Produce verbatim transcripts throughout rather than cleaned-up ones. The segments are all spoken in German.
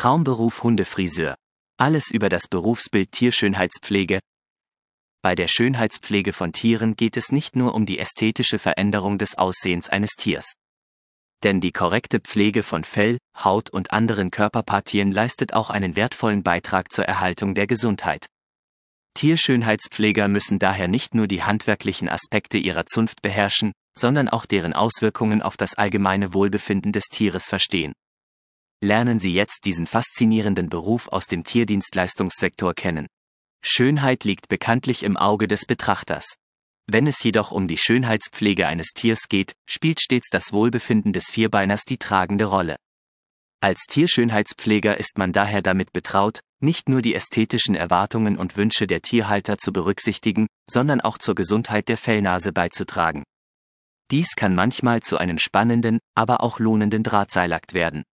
Traumberuf Hundefriseur. Alles über das Berufsbild Tierschönheitspflege. Bei der Schönheitspflege von Tieren geht es nicht nur um die ästhetische Veränderung des Aussehens eines Tiers. Denn die korrekte Pflege von Fell, Haut und anderen Körperpartien leistet auch einen wertvollen Beitrag zur Erhaltung der Gesundheit. Tierschönheitspfleger müssen daher nicht nur die handwerklichen Aspekte ihrer Zunft beherrschen, sondern auch deren Auswirkungen auf das allgemeine Wohlbefinden des Tieres verstehen. Lernen Sie jetzt diesen faszinierenden Beruf aus dem Tierdienstleistungssektor kennen. Schönheit liegt bekanntlich im Auge des Betrachters. Wenn es jedoch um die Schönheitspflege eines Tiers geht, spielt stets das Wohlbefinden des Vierbeiners die tragende Rolle. Als Tierschönheitspfleger ist man daher damit betraut, nicht nur die ästhetischen Erwartungen und Wünsche der Tierhalter zu berücksichtigen, sondern auch zur Gesundheit der Fellnase beizutragen. Dies kann manchmal zu einem spannenden, aber auch lohnenden Drahtseilakt werden.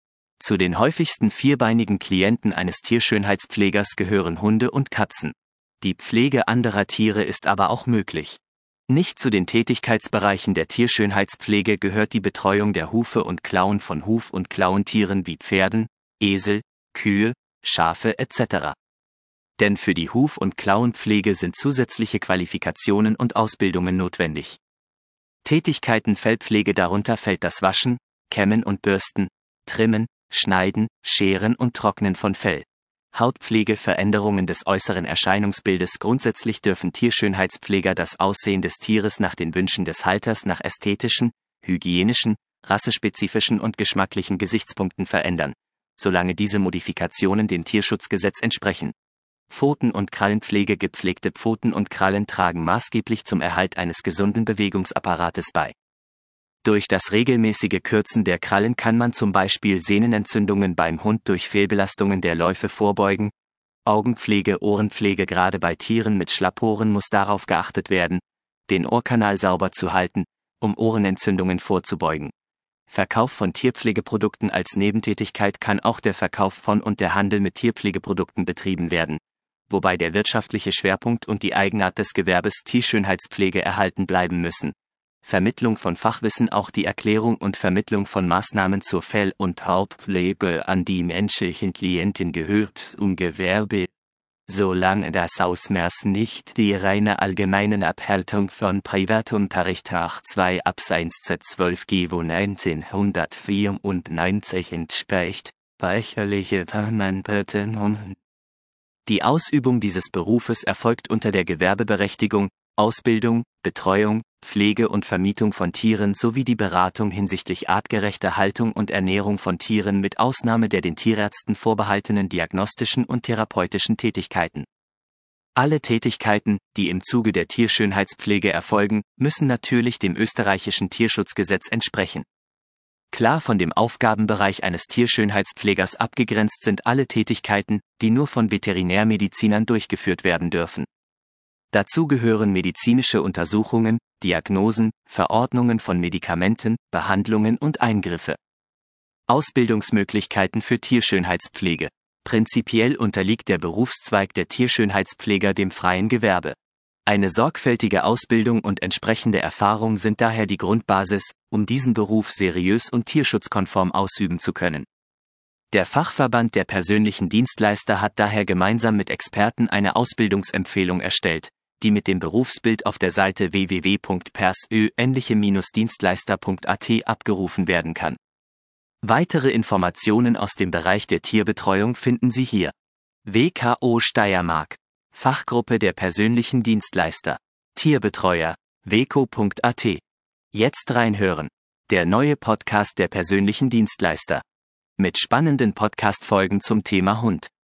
Zu den häufigsten vierbeinigen Klienten eines Tierschönheitspflegers gehören Hunde und Katzen. Die Pflege anderer Tiere ist aber auch möglich. Nicht zu den Tätigkeitsbereichen der Tierschönheitspflege gehört die Betreuung der Hufe und Klauen von Huf- und Klauentieren wie Pferden, Esel, Kühe, Schafe et cetera. Denn für die Huf- und Klauenpflege sind zusätzliche Qualifikationen und Ausbildungen notwendig. Tätigkeiten Fellpflege darunter fällt das Waschen, Kämmen und Bürsten, Trimmen, Schneiden, Scheren und Trocknen von Fell. Hautpflege, Veränderungen des äußeren Erscheinungsbildes. Grundsätzlich dürfen Tierschönheitspfleger das Aussehen des Tieres nach den Wünschen des Halters nach ästhetischen, hygienischen, rassespezifischen und geschmacklichen Gesichtspunkten verändern, solange diese Modifikationen dem Tierschutzgesetz entsprechen. Pfoten- und Krallenpflege. Gepflegte Pfoten und Krallen tragen maßgeblich zum Erhalt eines gesunden Bewegungsapparates bei. Durch das regelmäßige Kürzen der Krallen kann man zum Beispiel Sehnenentzündungen beim Hund durch Fehlbelastungen der Läufe vorbeugen. Augenpflege, Ohrenpflege. Gerade bei Tieren mit Schlappohren muss darauf geachtet werden, den Ohrkanal sauber zu halten, um Ohrenentzündungen vorzubeugen. Verkauf von Tierpflegeprodukten. Als Nebentätigkeit kann auch der Verkauf von und der Handel mit Tierpflegeprodukten betrieben werden, wobei der wirtschaftliche Schwerpunkt und die Eigenart des Gewerbes Tierschönheitspflege erhalten bleiben müssen. Vermittlung von Fachwissen. Auch die Erklärung und Vermittlung von Maßnahmen zur Fell- und Hautpflege an die menschlichen Klienten gehört zum Gewerbe. Solange das Ausmaß nicht die reine allgemeine Abhaltung von Privatunterricht nach zwei Absatz Z zwölf G neunzehnhundertvierundneunzig entspricht, bäucherliche Tarnanbeten um. Die Ausübung dieses Berufes erfolgt unter der Gewerbeberechtigung, Ausbildung, Betreuung, Pflege und Vermietung von Tieren sowie die Beratung hinsichtlich artgerechter Haltung und Ernährung von Tieren mit Ausnahme der den Tierärzten vorbehaltenen diagnostischen und therapeutischen Tätigkeiten. Alle Tätigkeiten, die im Zuge der Tierschönheitspflege erfolgen, müssen natürlich dem österreichischen Tierschutzgesetz entsprechen. Klar von dem Aufgabenbereich eines Tierschönheitspflegers abgegrenzt sind alle Tätigkeiten, die nur von Veterinärmedizinern durchgeführt werden dürfen. Dazu gehören medizinische Untersuchungen, Diagnosen, Verordnungen von Medikamenten, Behandlungen und Eingriffe. Ausbildungsmöglichkeiten für Tierschönheitspflege. Prinzipiell unterliegt der Berufszweig der Tierschönheitspfleger dem freien Gewerbe. Eine sorgfältige Ausbildung und entsprechende Erfahrung sind daher die Grundbasis, um diesen Beruf seriös und tierschutzkonform ausüben zu können. Der Fachverband der persönlichen Dienstleister hat daher gemeinsam mit Experten eine Ausbildungsempfehlung erstellt, die mit dem Berufsbild auf der Seite w w w punkt persönliche Dienstleister punkt a t abgerufen werden kann. Weitere Informationen aus dem Bereich der Tierbetreuung finden Sie hier. W K O Steiermark. Fachgruppe der persönlichen Dienstleister. Tierbetreuer. w k o punkt a t. Jetzt reinhören. Der neue Podcast der persönlichen Dienstleister. Mit spannenden Podcast-Folgen zum Thema Hund.